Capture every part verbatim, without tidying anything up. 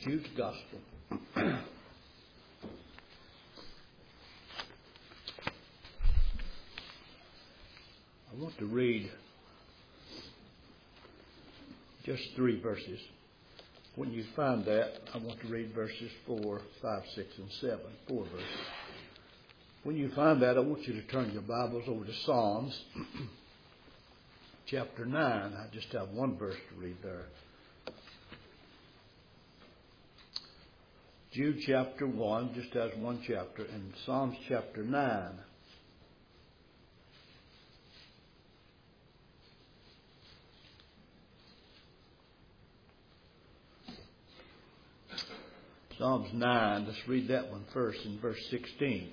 Jude's Gospel. I want to read just three verses. When you find that, I want to read verses four, five, six, and seven. Four verses. When you find that, I want you to turn your Bibles over to Psalms chapter nine. I just have one verse to read there. Jude chapter one just has one chapter, and Psalms chapter nine. Psalms nine, let's read that one first in verse sixteen.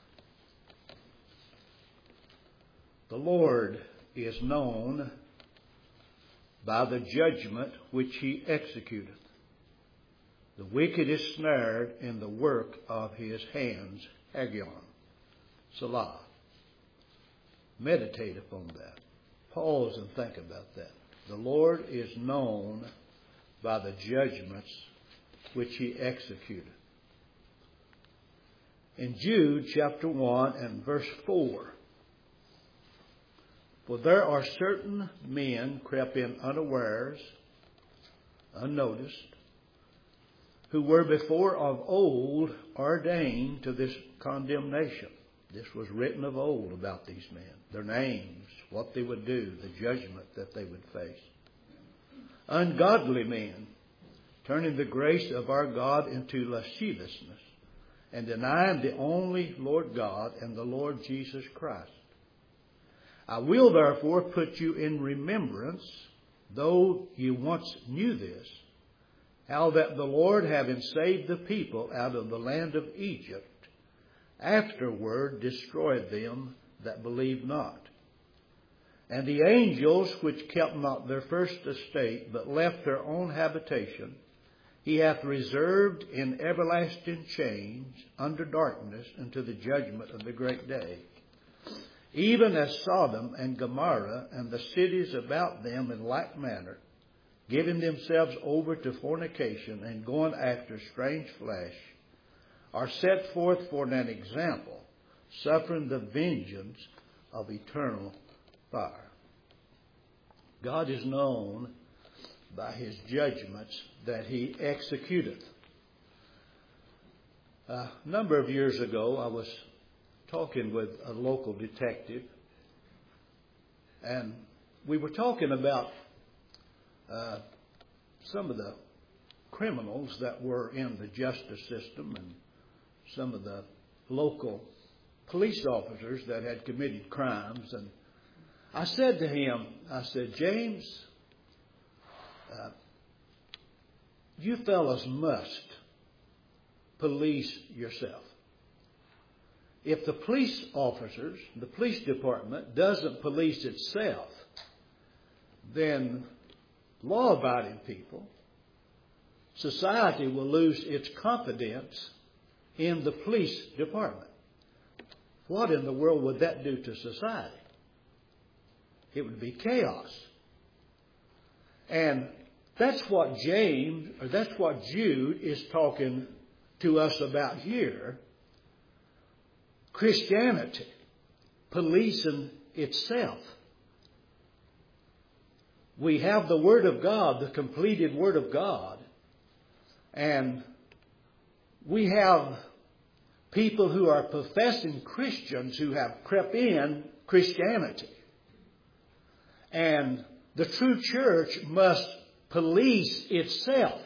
The Lord is known by the judgment which he executeth. The wicked is snared in the work of his hands. Hagion. Salah. Meditate upon that. Pause and think about that. The Lord is known by the judgments which he executed. In Jude chapter one and verse four. For there are certain men crept in unawares, unnoticed, who were before of old ordained to this condemnation. This was written of old about these men. Their names, what they would do, the judgment that they would face. Ungodly men, turning the grace of our God into lasciviousness, and denying the only Lord God and the Lord Jesus Christ. I will therefore put you in remembrance, though you once knew this, how that the Lord, having saved the people out of the land of Egypt, afterward destroyed them that believed not. And the angels which kept not their first estate, but left their own habitation, he hath reserved in everlasting chains under darkness unto the judgment of the great day. Even as Sodom and Gomorrah and the cities about them in like manner, giving themselves over to fornication and going after strange flesh, are set forth for an example, suffering the vengeance of eternal fire. God is known by his judgments that he executeth. A number of years ago, I was talking with a local detective, and we were talking about uh, some of the criminals that were in the justice system and some of the local police officers that had committed crimes. And I said to him, I said, James, uh, you fellas must police yourself. If the police officers, the police department doesn't police itself, then law-abiding people, society will lose its confidence in the police department. What in the world would that do to society? It would be chaos. And that's what James, or that's what Jude is talking to us about here. Christianity, policing itself. We have the Word of God, the completed Word of God, and we have people who are professing Christians who have crept in Christianity. And the true church must police itself.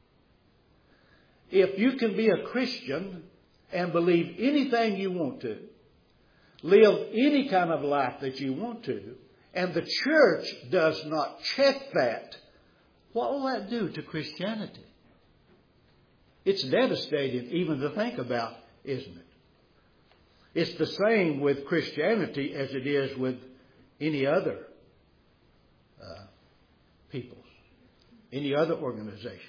If you can be a Christian and believe anything you want to, live any kind of life that you want to, and the church does not check that, what will that do to Christianity? It's devastating even to think about, isn't it? It's the same with Christianity as it is with any other uh, peoples, any other organization.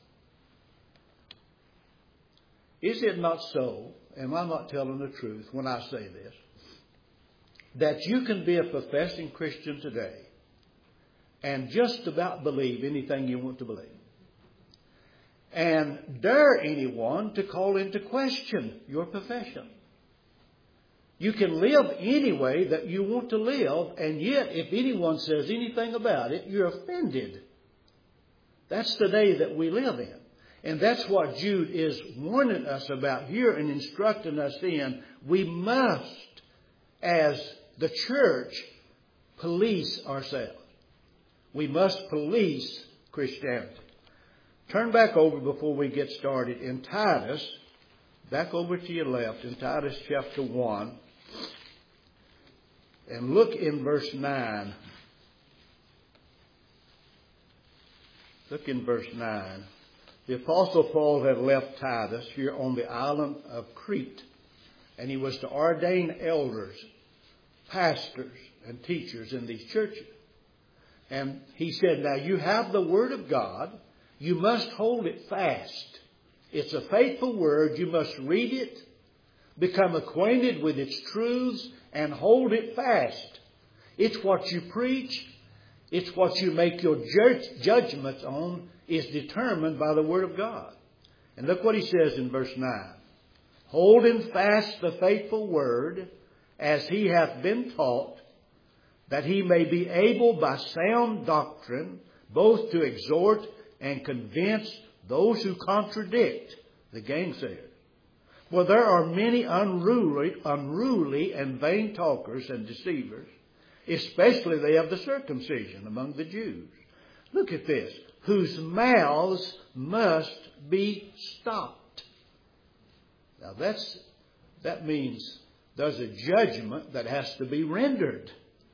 Is it not so, am I not telling the truth when I say this, that you can be a professing Christian today and just about believe anything you want to believe? and dare anyone to call into question your profession. You can live any way that you want to live, and yet if anyone says anything about it, you're offended. That's the day that we live in. And that's what Jude is warning us about here and instructing us in. We must, as the church, police ourselves. We must police Christianity. Turn back over before we get started in Titus. Back over to your left in Titus chapter one. And look in verse nine. Look in verse nine. The Apostle Paul had left Titus here on the island of Crete. And he was to ordain elders, pastors, and teachers in these churches. And he said, now you have the Word of God. You must hold it fast. It's a faithful Word. You must read it, become acquainted with its truths, and hold it fast. It's what you preach. It's what you make your judgments on is determined by the Word of God. And look what he says in verse nine. Holding fast the faithful Word, as he hath been taught, that he may be able by sound doctrine both to exhort and convince those who contradict the gainsayers. For there are many unruly, unruly and vain talkers and deceivers, especially they of the circumcision among the Jews. Look at this. Whose mouths must be stopped. Now that's, that means there's a judgment that has to be rendered.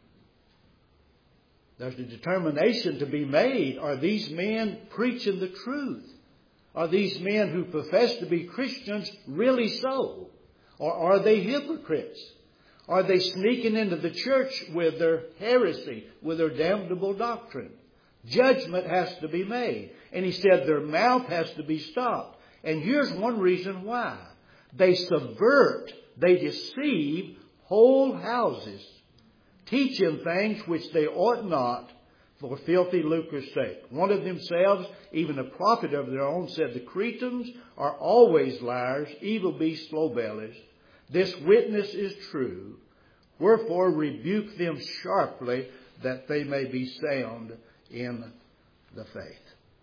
There's a determination to be made. Are these men preaching the truth? Are these men who profess to be Christians really so? Or are they hypocrites? Are they sneaking into the church with their heresy, with their damnable doctrine? Judgment has to be made. And he said their mouth has to be stopped. And here's one reason why. They subvert, they deceive whole houses, teaching things which they ought not for filthy lucre's sake. One of themselves, even a prophet of their own, said the Cretans are always liars, evil beasts, slow bellies. This witness is true. Wherefore rebuke them sharply, that they may be sound in the faith.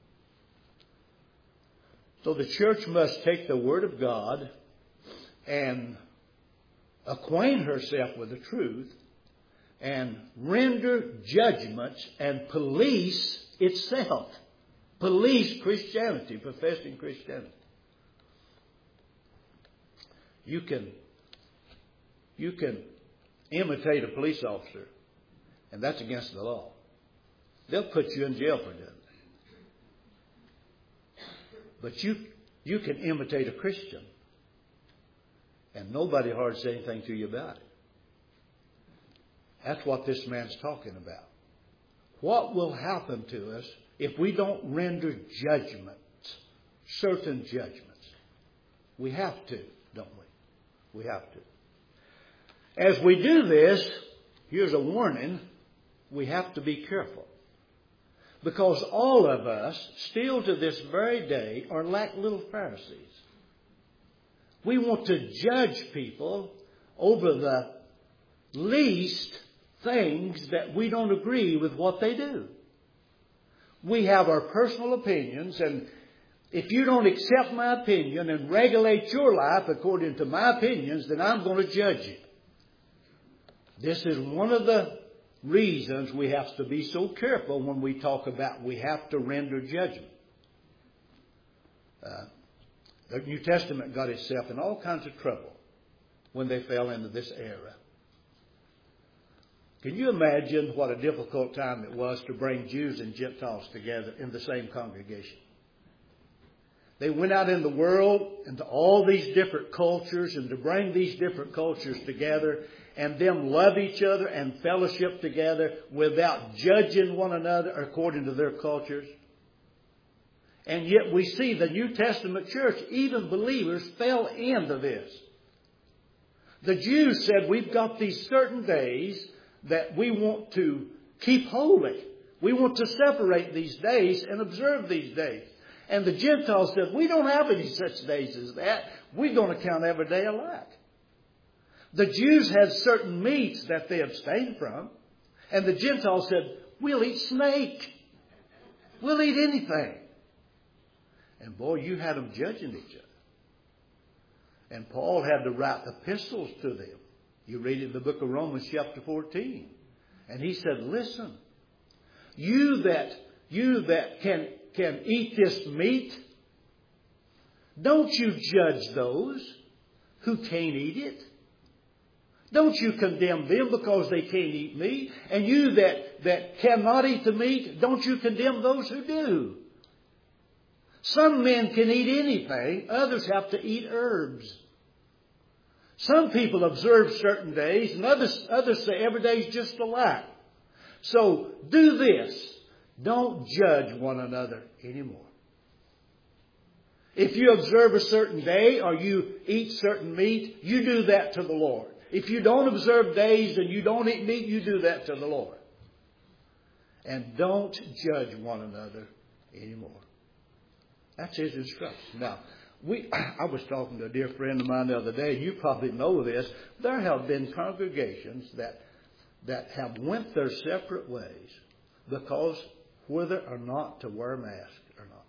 So the church must take the Word of God and acquaint herself with the truth and render judgments and police itself. Police Christianity, professing Christianity. You can, you can imitate a police officer, and that's against the law. They'll put you in jail for that. But you, you can imitate a Christian, and nobody hardly say anything to you about it. That's what this man's talking about. What will happen to us if we don't render judgments, certain judgments? We have to, don't we? We have to. As we do this, here's a warning. We have to be careful. Because all of us, still to this very day, are like little Pharisees. We want to judge people over the least things that we don't agree with what they do. We have our personal opinions, and if you don't accept my opinion and regulate your life according to my opinions, then I'm going to judge you. This is one of the reasons we have to be so careful when we talk about we have to render judgment. Uh, the New Testament got itself in all kinds of trouble when they fell into this era. Can you imagine what a difficult time it was to bring Jews and Gentiles together in the same congregation? They went out in the world into all these different cultures, and to bring these different cultures together and them love each other and fellowship together without judging one another according to their cultures. And yet we see the New Testament church, even believers, fell into this. The Jews said, we've got these certain days that we want to keep holy. We want to separate these days and observe these days. And the Gentiles said, we don't have any such days as that. We're going to count every day alike. The Jews had certain meats that they abstained from. And the Gentiles said, we'll eat snake. We'll eat anything. And boy, you had them judging each other. And Paul had to write epistles to them. You read in the book of Romans chapter fourteen. And he said, listen, you that you that can, can eat this meat, don't you judge those who can't eat it. Don't you condemn them because they can't eat meat. And you that, that cannot eat the meat, don't you condemn those who do. Some men can eat anything. Others have to eat herbs. Some people observe certain days, and others, others say every day is just alike. So do this. Don't judge one another anymore. If you observe a certain day or you eat certain meat, you do that to the Lord. If you don't observe days and you don't eat meat, you do that to the Lord. And don't judge one another anymore. That's his instruction. Now, we, I was talking to a dear friend of mine the other day, and you probably know this. There have been congregations that that have went their separate ways because whether or not to wear a mask or not.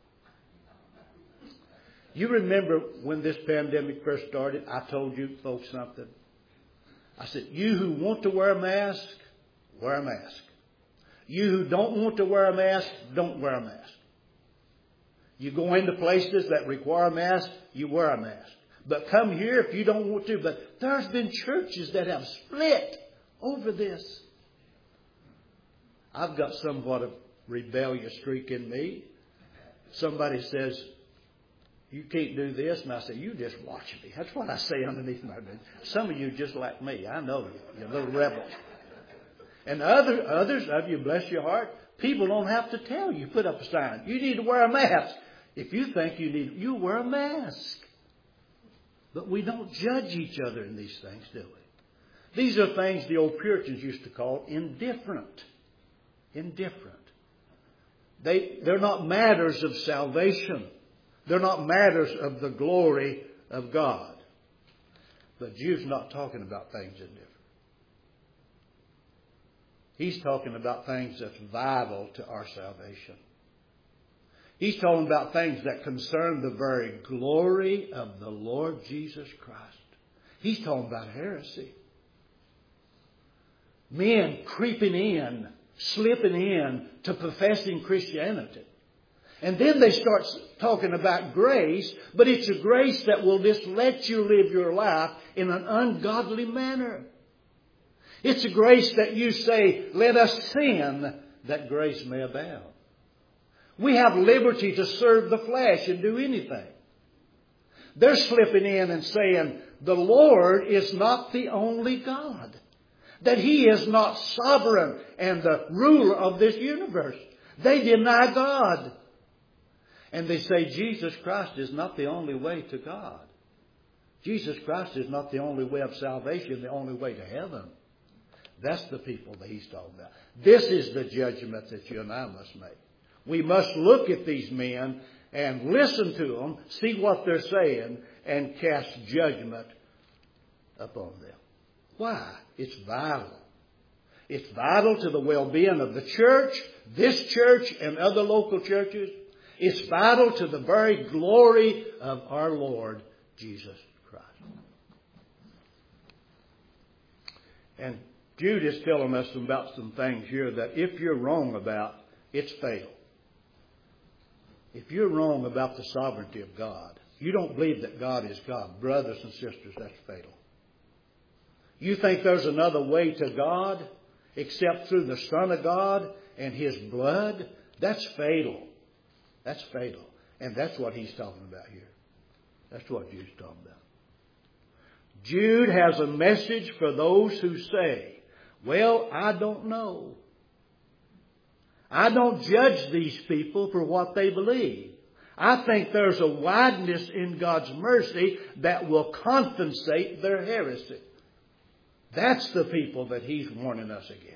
You remember when this pandemic first started, I told you folks something. I said, you who want to wear a mask, wear a mask. You who don't want to wear a mask, don't wear a mask. You go into places that require a mask, you wear a mask. But come here if you don't want to. But there's been churches that have split over this. I've got somewhat of rebellious streak in me. Somebody says, you can't do this. And I say, you just watch me. That's what I say underneath my breath. Some of you just like me. I know you. You're little rebels. And other, others of you, bless your heart, people don't have to tell you. Put up a sign. You need to wear a mask. If you think you need, you wear a mask. But we don't judge each other in these things, do we? These are things the old Puritans used to call indifferent. Indifferent. They, they're not matters of salvation. They're not matters of the glory of God. But Jude's not talking about things indifferent. He's talking about things that's vital to our salvation. He's talking about things that concern the very glory of the Lord Jesus Christ. He's talking about heresy. Men creeping in, slipping in to professing Christianity. And then they start talking about grace, but it's a grace that will just let you live your life in an ungodly manner. It's a grace that you say, let us sin that grace may abound. We have liberty to serve the flesh and do anything. They're slipping in and saying, the Lord is not the only God. That He is not sovereign and the ruler of this universe. They deny God. And they say Jesus Christ is not the only way to God. Jesus Christ is not the only way of salvation, the only way to heaven. That's the people that he's talking about. This is the judgment that you and I must make. We must look at these men and listen to them, see what they're saying, and cast judgment upon them. Why? It's vital. It's vital to the well-being of the church, this church, and other local churches. It's vital to the very glory of our Lord Jesus Christ. And Jude is telling us about some things here that if you're wrong about, it's fatal. If you're wrong about the sovereignty of God, you don't believe that God is God, brothers and sisters, that's fatal. You think there's another way to God except through the Son of God and His blood? That's fatal. That's fatal. And that's what he's talking about here. That's what Jude's talking about. Jude has a message for those who say, well, I don't know. I don't judge these people for what they believe. I think there's a wideness in God's mercy that will compensate their heresy. That's the people that he's warning us against.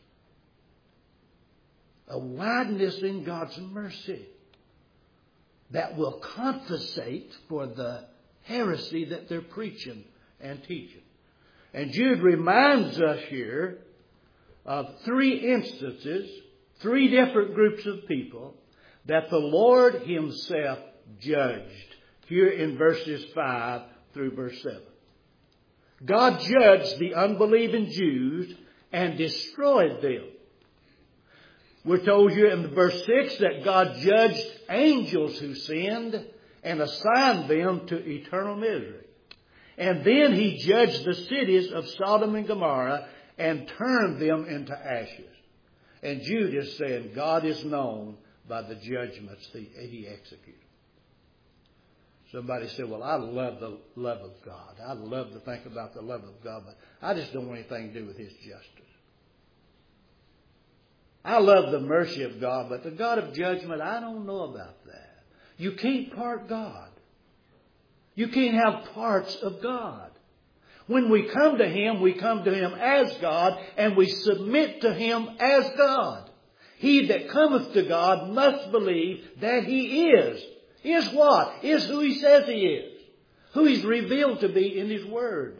A wideness in God's mercy. that will compensate for the heresy that they're preaching and teaching. And Jude reminds us here of three instances, three different groups of people that the Lord Himself judged here in verses five through verse seven. God judged the unbelieving Jews and destroyed them. We're told here in verse six that God judged angels who sinned and assigned them to eternal misery. And then He judged the cities of Sodom and Gomorrah and turned them into ashes. And Jude is saying God is known by the judgments that He executed. Somebody said, well, I love the love of God. I love to think about the love of God, but I just don't want anything to do with His justice. I love the mercy of God, but the God of judgment, I don't know about that. You can't part God. You can't have parts of God. When we come to Him, we come to Him as God, and we submit to Him as God. He that cometh to God must believe that He is. Is what? Is who He says He is. Who He's revealed to be in His Word.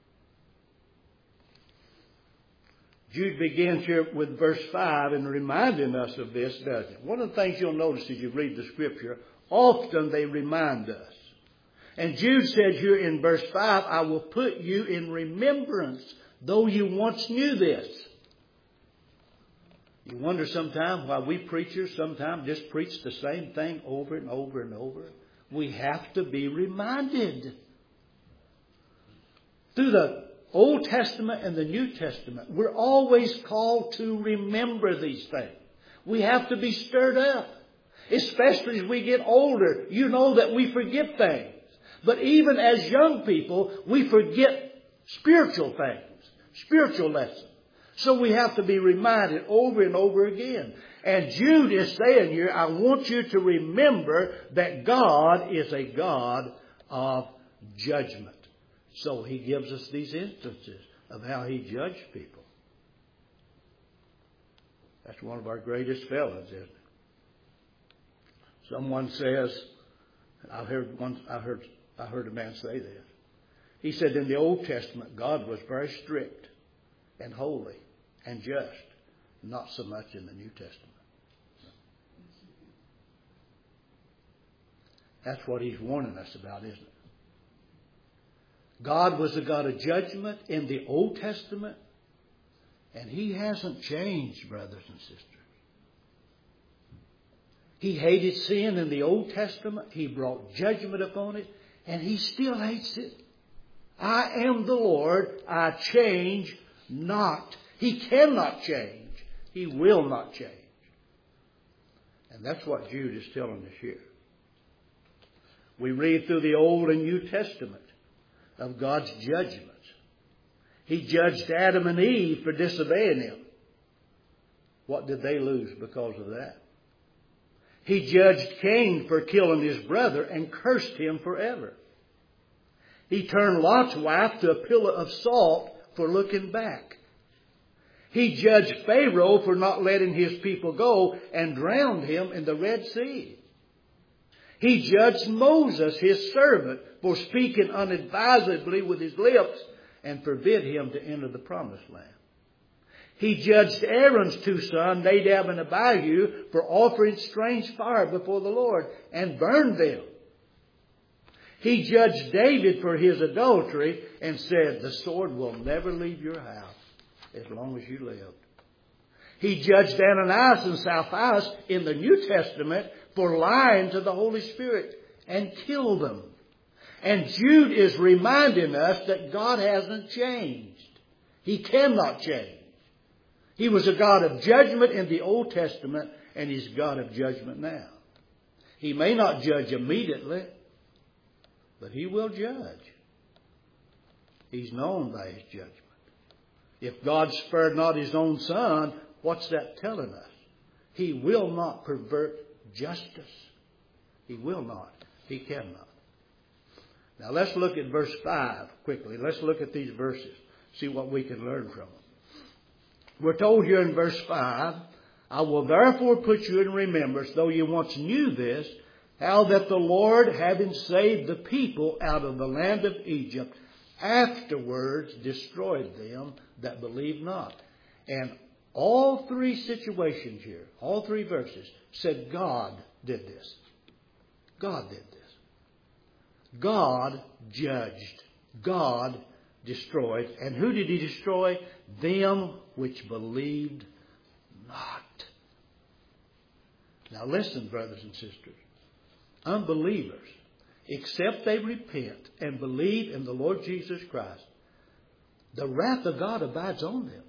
Jude begins here with verse five and reminding us of this, doesn't it? One of the things you'll notice as you read the Scripture, often they remind us. And Jude said here in verse five, I will put you in remembrance, though you once knew this. You wonder sometimes why we preachers sometimes just preach the same thing over and over and over. We have to be reminded. Through the Old Testament and the New Testament, we're always called to remember these things. We have to be stirred up. Especially as we get older, you know that we forget things. But even as young people, we forget spiritual things, spiritual lessons. So we have to be reminded over and over again. And Jude is saying here, I want you to remember that God is a God of judgment. So He gives us these instances of how He judged people. That's one of our greatest felons, isn't it? Someone says, I heard one, I heard, I heard a man say this. He said in the Old Testament, God was very strict and holy and just, not so much in the New Testament. That's what He's warning us about, isn't it? God was a God of judgment in the Old Testament, and He hasn't changed, brothers and sisters. He hated sin in the Old Testament. He brought judgment upon it, and He still hates it. I am the Lord, I change not. He cannot change. He will not change. And that's what Jude is telling us here. We read through the Old and New Testament of God's judgments. He judged Adam and Eve for disobeying Him. What did they lose because of that? He judged Cain for killing his brother and cursed him forever. He turned Lot's wife to a pillar of salt for looking back. He judged Pharaoh for not letting his people go and drowned him in the Red Sea. He judged Moses, his servant, for speaking unadvisedly with his lips and forbid him to enter the promised land. He judged Aaron's two sons, Nadab and Abihu, for offering strange fire before the Lord and burned them. He judged David for his adultery and said, the sword will never leave your house as long as you live. He judged Ananias and Sapphira in the New Testament for lying to the Holy Spirit and killed them. And Jude is reminding us that God hasn't changed. He cannot change. He was a God of judgment in the Old Testament, and He's God of judgment now. He may not judge immediately, but He will judge. He's known by His judgment. If God spared not His own Son, what's that telling us? He will not pervert justice. He will not. He cannot. Now let's look at verse five quickly. Let's look at these verses. See what we can learn from them. We're told here in verse five, I will therefore put you in remembrance, though you once knew this, how that the Lord, having saved the people out of the land of Egypt, afterwards destroyed them that believed not. And all three situations here, all three verses, said God did this. God did this. God judged. God destroyed. And who did He destroy? Them which believed not. Now listen, brothers and sisters. Unbelievers, except they repent and believe in the Lord Jesus Christ, the wrath of God abides on them.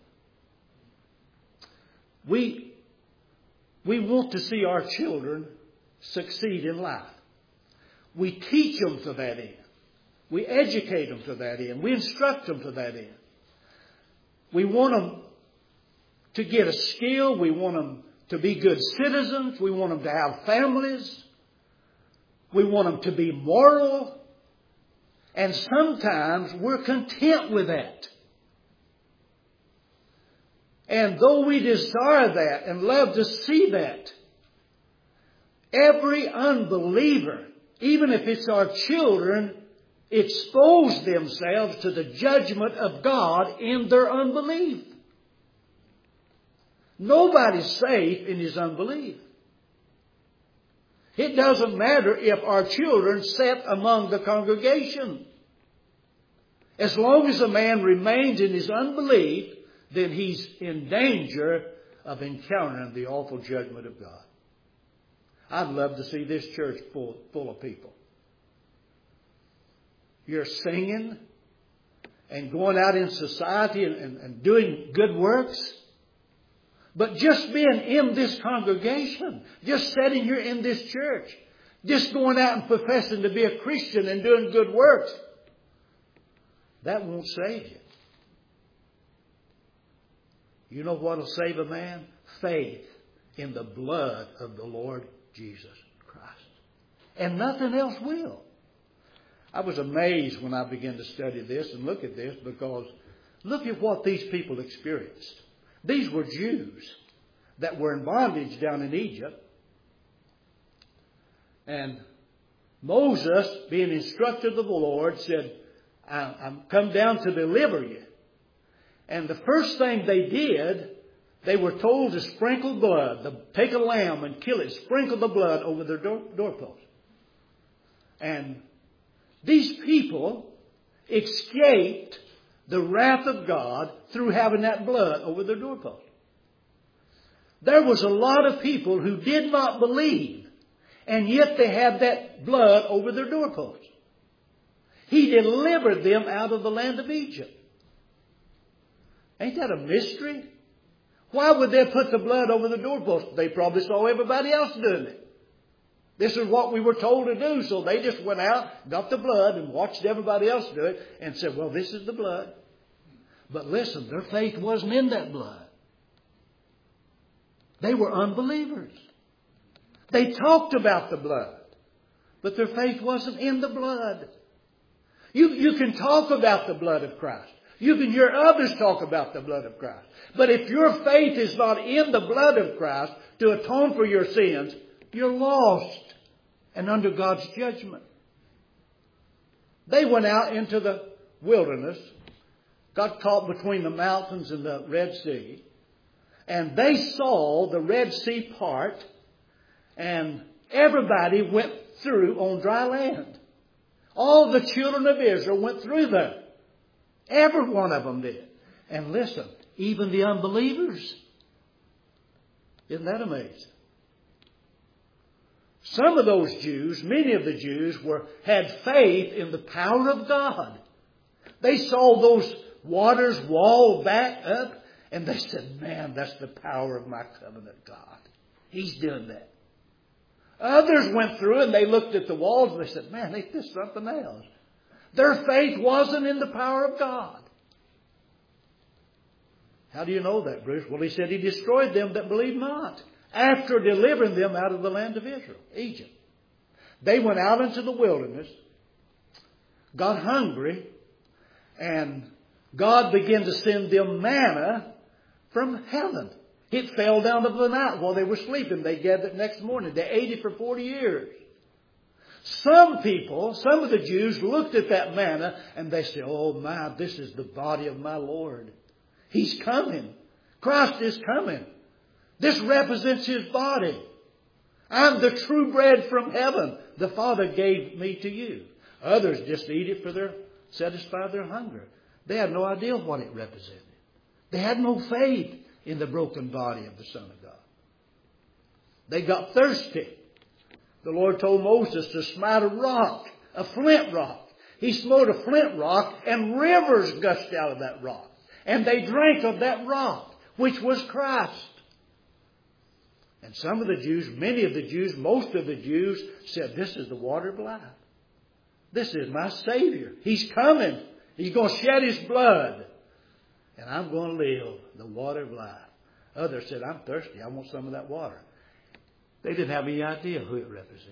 We, we want to see our children succeed in life. We teach them to that end. We educate them to that end. We instruct them to that end. We want them to get a skill. We want them to be good citizens. We want them to have families. We want them to be moral. And sometimes we're content with that. And though we desire that and love to see that, every unbeliever, even if it's our children, expose themselves to the judgment of God in their unbelief. Nobody's safe in his unbelief. It doesn't matter if our children sit among the congregation. As long as a man remains in his unbelief, then he's in danger of encountering the awful judgment of God. I'd love to see this church full, full of people. You're singing and going out in society and, and, and doing good works. But just being in this congregation, just sitting here in this church, just going out and professing to be a Christian and doing good works, that won't save you. You know what will save a man? Faith in the blood of the Lord Jesus Christ. And nothing else will. I was amazed when I began to study this and look at this, because look at what these people experienced. These were Jews that were in bondage down in Egypt. And Moses, being instructed of the Lord, said, I'm come down to deliver you. And the first thing they did, they were told to sprinkle blood, to take a lamb and kill it, sprinkle the blood over their door, doorpost. And these people escaped the wrath of God through having that blood over their doorpost. There was a lot of people who did not believe, and yet they had that blood over their doorpost. He delivered them out of the land of Egypt. Ain't that a mystery? Why would they put the blood over the doorpost? They probably saw everybody else doing it. This is what we were told to do. So they just went out, got the blood, and watched everybody else do it, and said, well, this is the blood. But listen, their faith wasn't in that blood. They were unbelievers. They talked about the blood, but their faith wasn't in the blood. You, you can talk about the blood of Christ. You can hear others talk about the blood of Christ. But if your faith is not in the blood of Christ to atone for your sins, you're lost and under God's judgment. They went out into the wilderness, got caught between the mountains and the Red Sea, and they saw the Red Sea part, and everybody went through on dry land. All the children of Israel went through there. Every one of them did. And listen, even the unbelievers. Isn't that amazing? Some of those Jews, many of the Jews, were had faith in the power of God. They saw those waters wall back up, and they said, man, that's the power of my covenant God. He's doing that. Others went through and they looked at the walls and they said, man, ain't this something else? Their faith wasn't in the power of God. How do you know that, Bruce? Well, he said he destroyed them that believed not, after delivering them out of the land of Israel, Egypt. They went out into the wilderness, got hungry, and God began to send them manna from heaven. It fell down of the night while they were sleeping. They gathered it next morning. They ate it for forty years. Some people, some of the Jews looked at that manna and they said, oh my, this is the body of my Lord. He's coming. Christ is coming. This represents His body. I'm the true bread from heaven. The Father gave me to you. Others just eat it for their, satisfy their hunger. They had no idea what it represented. They had no faith in the broken body of the Son of God. They got thirsty. The Lord told Moses to smite a rock, a flint rock. He smote a flint rock and rivers gushed out of that rock. And they drank of that rock, which was Christ. And some of the Jews, many of the Jews, most of the Jews said, this is the water of life. This is my Savior. He's coming. He's going to shed His blood. And I'm going to live the water of life. Others said, I'm thirsty. I want some of that water. They didn't have any idea who it represented.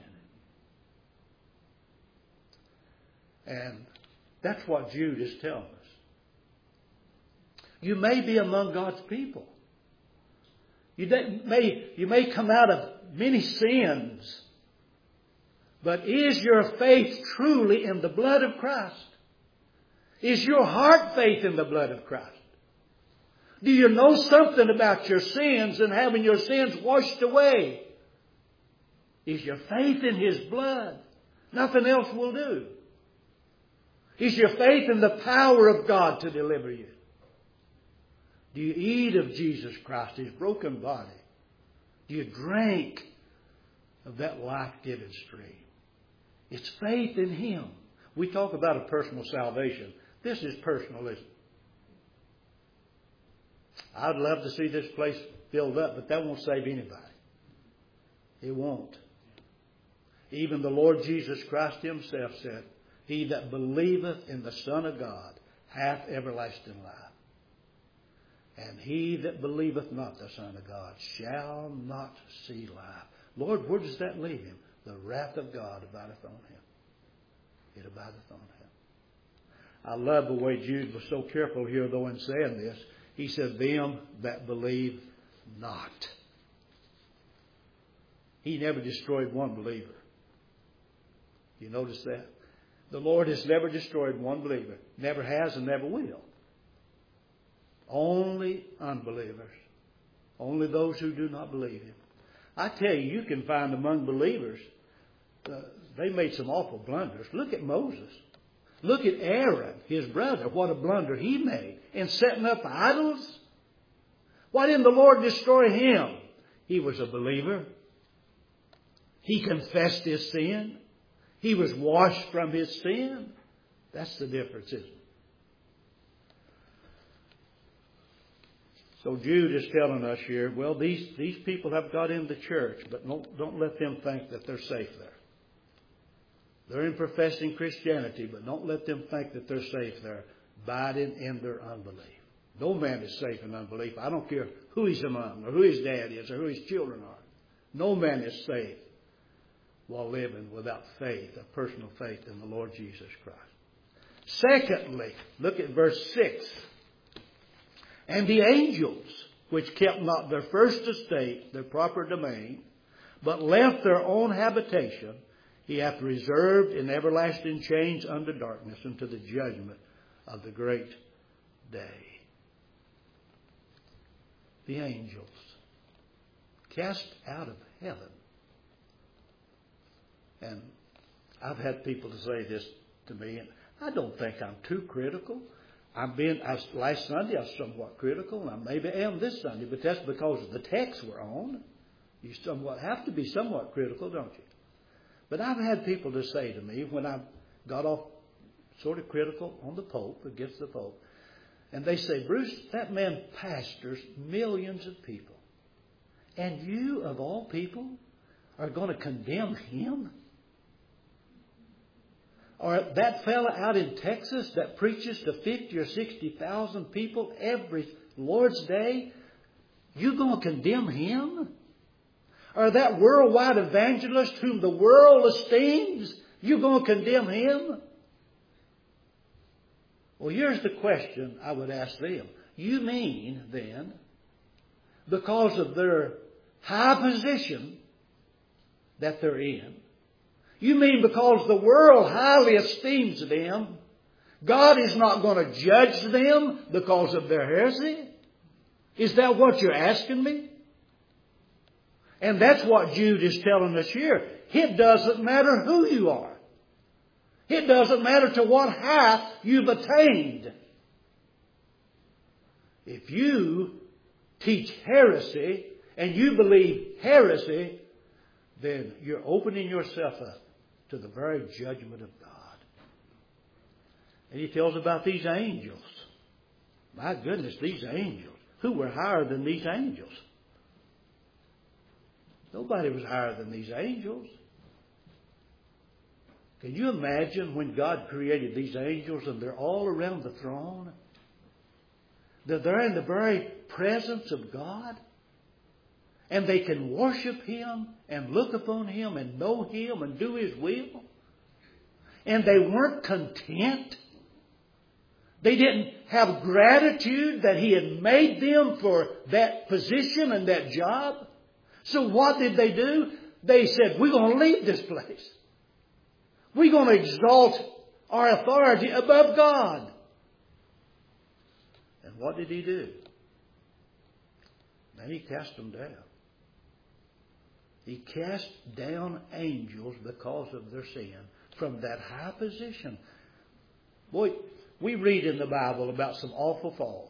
And that's what Jude is telling us. You may be among God's people. You may, you may come out of many sins. But is your faith truly in the blood of Christ? Is your heart faith in the blood of Christ? Do you know something about your sins and having your sins washed away? Is your faith in His blood? Nothing else will do. Is your faith in the power of God to deliver you? Do you eat of Jesus Christ, His broken body? Do you drink of that life-giving stream? It's faith in Him. We talk about a personal salvation. This is personalism. I'd love to see this place filled up, but that won't save anybody. It won't. Even the Lord Jesus Christ Himself said, He that believeth in the Son of God hath everlasting life. And he that believeth not the Son of God shall not see life. Lord, where does that leave him? The wrath of God abideth on him. It abideth on him. I love the way Jude was so careful here, though, in saying this. He said, them that believe not. He never destroyed one believer. You notice that? The Lord has never destroyed one believer. Never has and never will. Only unbelievers. Only those who do not believe Him. I tell you, you can find among believers, uh, they made some awful blunders. Look at Moses. Look at Aaron, his brother, what a blunder he made in setting up idols. Why didn't the Lord destroy him? He was a believer. He confessed his sin. He was washed from his sin. That's the difference, isn't it? So Jude is telling us here, well, these, these people have got in the church, but don't, don't let them think that they're safe there. They're in professing Christianity, but don't let them think that they're safe there, abiding in their unbelief. No man is safe in unbelief. I don't care who he's among, or who his dad is, or who his children are. No man is safe while living without faith, a personal faith in the Lord Jesus Christ. Secondly, look at verse six. And the angels, which kept not their first estate, their proper domain, but left their own habitation, He hath reserved in everlasting chains under darkness unto the judgment of the great day. The angels cast out of heaven. And I've had people to say this to me, and I don't think I'm too critical. I've been, I, last Sunday I was somewhat critical, and I maybe am this Sunday, but that's because of the text we're on. You somewhat have to be somewhat critical, don't you? But I've had people to say to me when I got off sort of critical on the Pope, against the Pope, and they say, Bruce, that man pastors millions of people. And you, of all people, are going to condemn him? Or that fella out in Texas that preaches to fifty or sixty thousand people every Lord's Day, you going to condemn him? Or that worldwide evangelist whom the world esteems, you going to condemn him? Well, here's the question I would ask them. You mean, then, because of their high position that they're in, You mean because the world highly esteems them, God is not going to judge them because of their heresy? Is that what you're asking me? And that's what Jude is telling us here. It doesn't matter who you are. It doesn't matter to what height you've attained. If you teach heresy and you believe heresy, then you're opening yourself up to the very judgment of God. And he tells about these angels. My goodness, these angels. Who were higher than these angels? Nobody was higher than these angels. Can you imagine when God created these angels and they're all around the throne? That they're in the very presence of God? And they can worship Him and look upon Him and know Him and do His will? And they weren't content? They didn't have gratitude that He had made them for that position and that job? So what did they do? They said, we're going to leave this place. We're going to exalt our authority above God. And what did He do? Then He cast them down. He cast down angels because of their sin from that high position. Boy, we read in the Bible about some awful falls.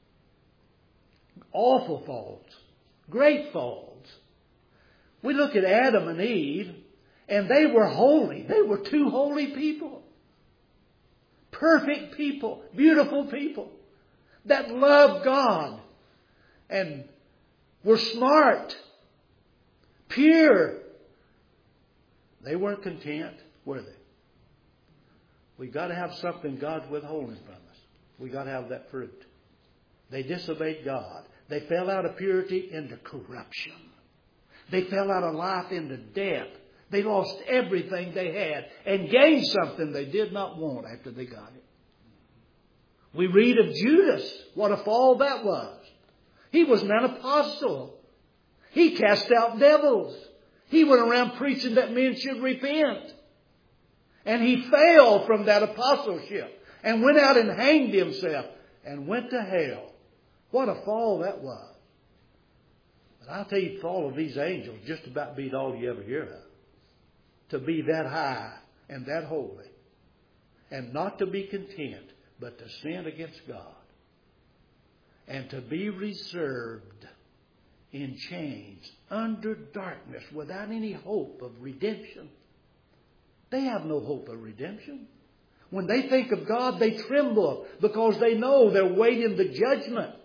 Awful falls. Great falls. We look at Adam and Eve, and they were holy. They were two holy people. Perfect people. Beautiful people. That loved God. And were smart. Pure. They weren't content, were they? We've got to have something God's withholding from us. We've got to have that fruit. They disobeyed God. They fell out of purity into corruption. They fell out of life into death. They lost everything they had and gained something they did not want after they got it. We read of Judas. What a fall that was. He was an apostle. He cast out devils. He went around preaching that men should repent. And he fell from that apostleship and went out and hanged himself and went to hell. What a fall that was. But I'll tell you, the fall of these angels just about beat all you ever hear of. To be that high and that holy. And not to be content, but to sin against God. And to be reserved in chains, under darkness, without any hope of redemption. They have no hope of redemption. When they think of God, they tremble because they know they're waiting the judgment.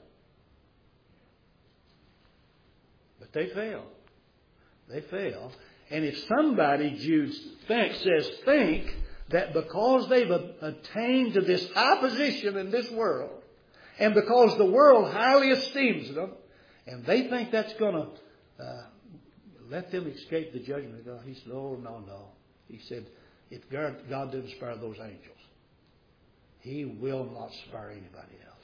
But they fail. They fail. And if somebody, Jude thinks, says, think that because they've attained to this high position in this world, and because the world highly esteems them, and they think that's going to uh, let them escape the judgment of God, he said, oh, no, no. He said, if God, God didn't spare those angels, He will not spare anybody else.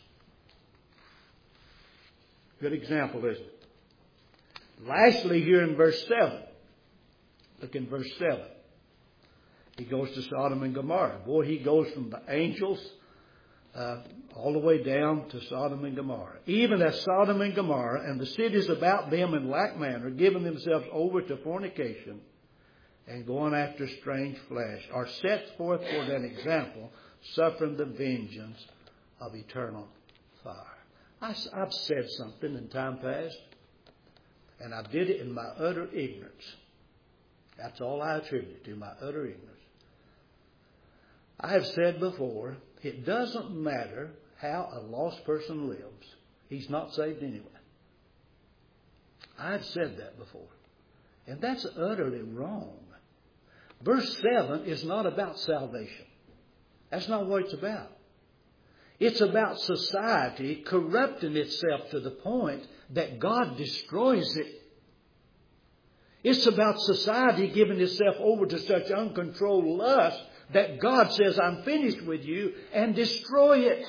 Good example, isn't it? Lastly, here in verse seven. Look in verse seven. He goes to Sodom and Gomorrah. Boy, he goes from the angels uh, all the way down to Sodom and Gomorrah. Even as Sodom and Gomorrah and the cities about them in like manner, giving themselves over to fornication and going after strange flesh, are set forth for an example, suffering the vengeance of eternal fire. I, I've said something in time past, and I did it in my utter ignorance. That's all I attribute to, my utter ignorance. I have said before, it doesn't matter how a lost person lives. He's not saved anyway. I've said that before. And that's utterly wrong. Verse seven is not about salvation. That's not what it's about. It's about society corrupting itself to the point that God destroys it. It's about society giving itself over to such uncontrolled lust that God says, I'm finished with you, and destroy it.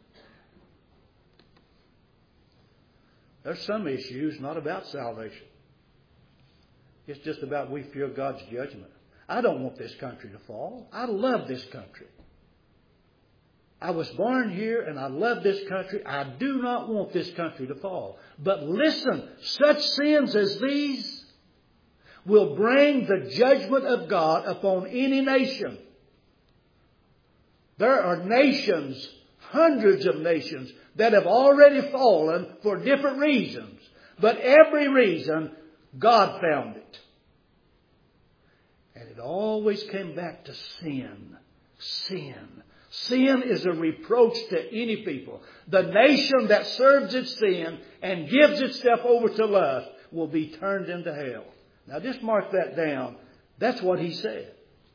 There's some issues not about salvation. It's just about we fear God's judgment. I don't want this country to fall. I love this country. I was born here and I love this country. I do not want this country to fall. But listen, such sins as these will bring the judgment of God upon any nation. There are nations, hundreds of nations, that have already fallen for different reasons. But every reason, God found it. And it always came back to sin. Sin. Sin is a reproach to any people. The nation that serves its sin and gives itself over to lust will be turned into hell. Now just mark that down. That's what he said.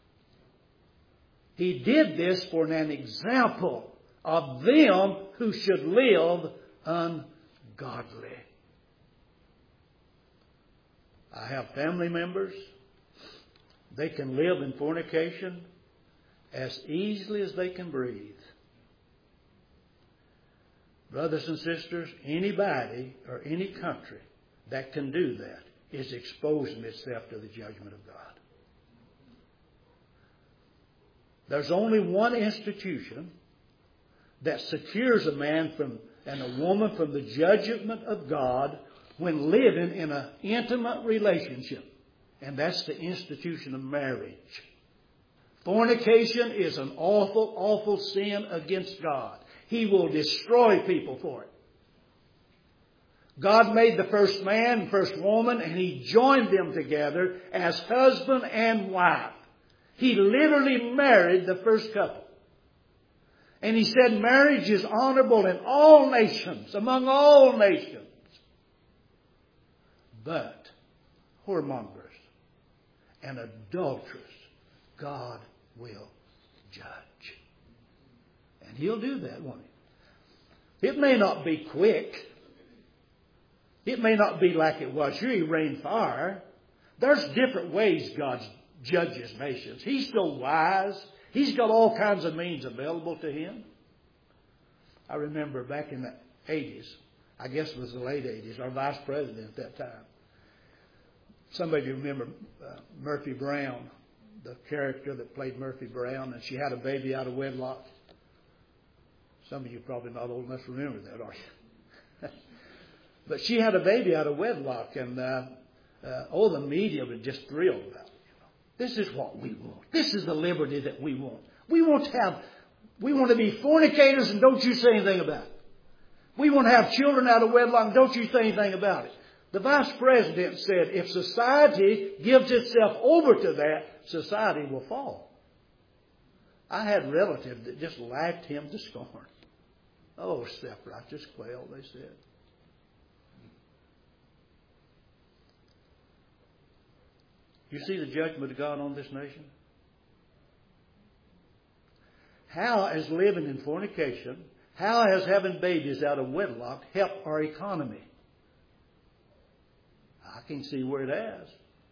He did this for an example of them who should live ungodly. I have family members. They can live in fornication as easily as they can breathe. Brothers and sisters, anybody or any country that can do that is exposing itself to the judgment of God. There's only one institution that secures a man from and a woman from the judgment of God when living in an intimate relationship. And that's the institution of marriage. Fornication is an awful, awful sin against God. He will destroy people for it. God made the first man and first woman, and He joined them together as husband and wife. He literally married the first couple. And He said marriage is honorable in all nations, among all nations. But whoremongers and adulterers, God will judge. And He'll do that, won't He? It may not be quick. It may not be like it was here. He rained fire. There's different ways God judges nations. He's so wise. He's got all kinds of means available to Him. I remember back in the eighties, I guess it was the late eighties, our vice president at that time. Some of you remember uh, Murphy Brown, the character that played Murphy Brown, and she had a baby out of wedlock. Some of you probably not old enough to remember that, are you? But she had a baby out of wedlock, and uh, uh, all the media were just thrilled about it. You know, this is what we want. This is the liberty that we want. We want to have, we want to be fornicators, and don't you say anything about it. We want to have children out of wedlock, and don't you say anything about it. The vice president said, if society gives itself over to that, society will fall. I had relatives that just laughed him to scorn. Oh, self-righteous quail, they said. You see the judgment of God on this nation? How has living in fornication, how has having babies out of wedlock helped our economy? I can see where it has.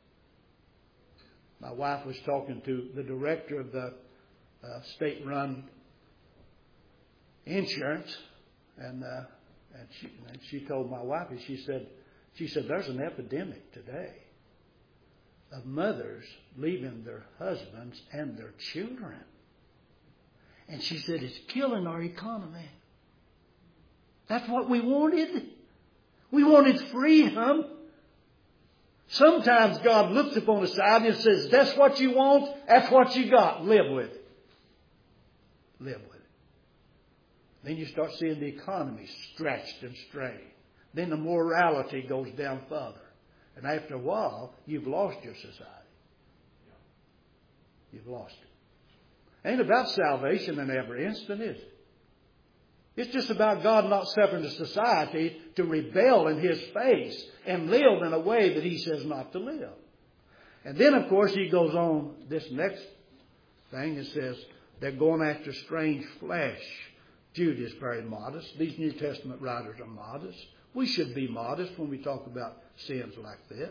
My wife was talking to the director of the uh, state-run insurance, and uh, and she and she told my wife, she said, she said, there's an epidemic today of mothers leaving their husbands and their children, and she said it's killing our economy. That's what we wanted. We wanted freedom. Sometimes God looks upon the side and says, that's what you want, that's what you got. Live with it. Live with it. Then you start seeing the economy stretched and strained. Then the morality goes down further. And after a while, you've lost your society. You've lost it. Ain't about salvation in every instant, is it? It's just about God not suffering the society to rebel in His face and live in a way that He says not to live. And then, of course, He goes on this next thing and says they're going after strange flesh. Jude is very modest. These New Testament writers are modest. We should be modest when we talk about sins like this.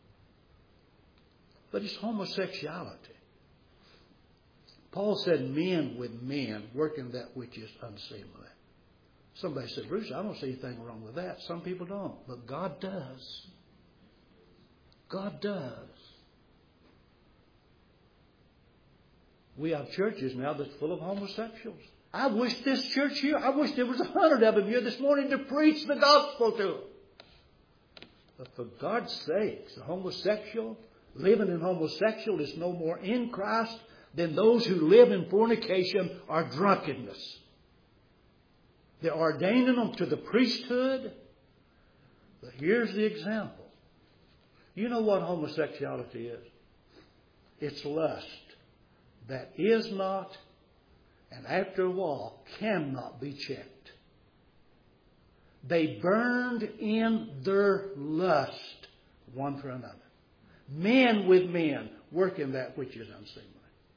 But it's homosexuality. Paul said men with men working that which is unseemly. Somebody said, Bruce, I don't see anything wrong with that. Some people don't. But God does. God does. We have churches now that's full of homosexuals. I wish this church here, I wish there was a hundred of them here this morning to preach the gospel to them. But for God's sakes, a homosexual, living in homosexual is no more in Christ than those who live in fornication or drunkenness. They're ordaining them to the priesthood. But here's the example. You know what homosexuality is? It's lust that is not, and after a while cannot be checked. They burned in their lust one for another. Men with men working that which is unseemly.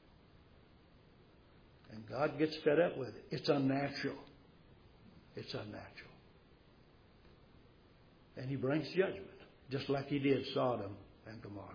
And God gets fed up with it. It's unnatural. It's unnatural. And He brings judgment, just like He did Sodom and Gomorrah.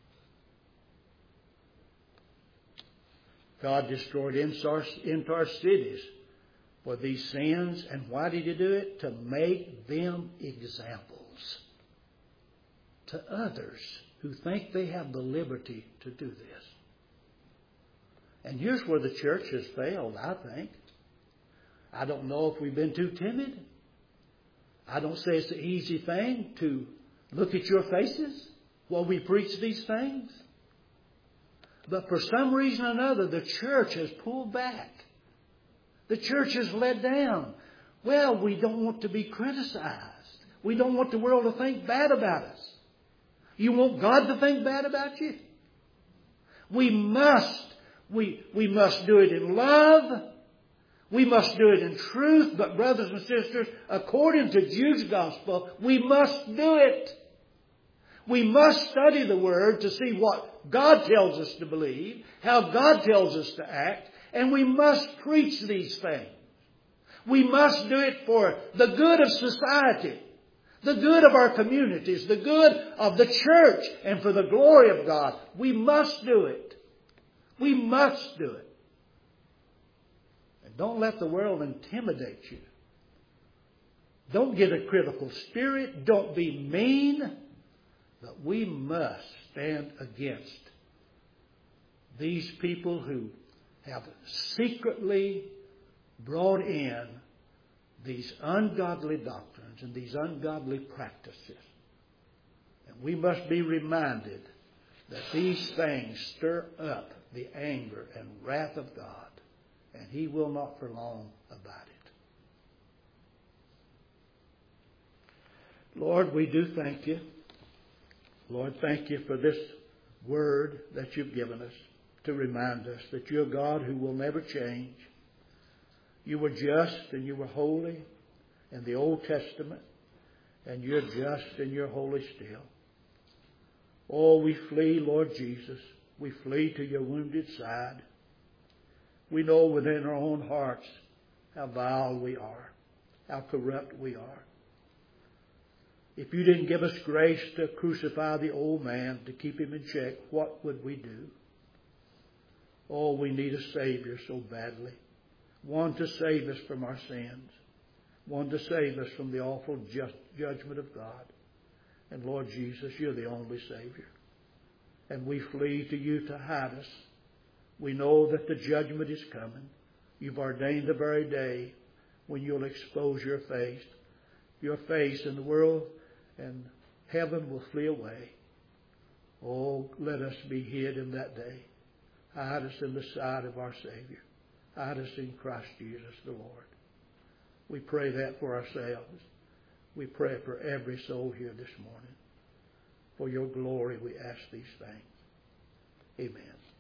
God destroyed entire cities for these sins. And why did He do it? To make them examples to others who think they have the liberty to do this. And here's where the church has failed, I think. I don't know if we've been too timid. I don't say it's an easy thing to look at your faces while we preach these things. But for some reason or another, the church has pulled back. The church has let down. Well, we don't want to be criticized. We don't want the world to think bad about us. You want God to think bad about you? We must. We, we must do it in love. We must do it in truth. But brothers and sisters, according to Jude's gospel, we must do it. We must study the Word to see what God tells us to believe, how God tells us to act, and we must preach these things. We must do it for the good of society, the good of our communities, the good of the church, and for the glory of God. We must do it. We must do it. And don't let the world intimidate you. Don't get a critical spirit. Don't be mean. But we must stand against these people who have secretly brought in these ungodly doctrines and these ungodly practices. And we must be reminded that these things stir up the anger and wrath of God, and He will not for long abide it. Lord, we do thank You. Lord, thank You for this word that You've given us to remind us that You're a God who will never change. You were just and You were holy in the Old Testament, and You're just and You're holy still. Oh, we flee, Lord Jesus. We flee to Your wounded side. We know within our own hearts how vile we are, how corrupt we are. If You didn't give us grace to crucify the old man, to keep him in check, what would we do? Oh, we need a Savior so badly. One to save us from our sins. One to save us from the awful just judgment of God. And Lord Jesus, You're the only Savior. And we flee to You to hide us. We know that the judgment is coming. You've ordained the very day when You'll expose Your face. Your face in the world, and heaven will flee away. Oh, let us be hid in that day. Hide us in the sight of our Savior. Hide us in Christ Jesus the Lord. We pray that for ourselves. We pray for every soul here this morning. For Your glory we ask these things. Amen.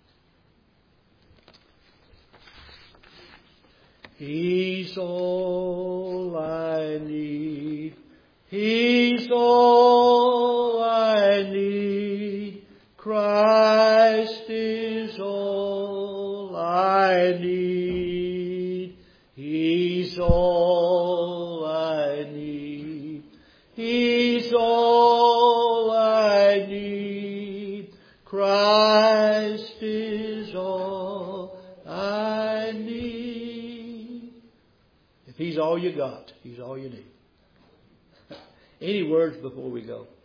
He's all I need. He's all I need. Christ is all I need. He's all I need. He's all I need. Christ is all I need. If He's all you got, He's all you need. Any words before we go?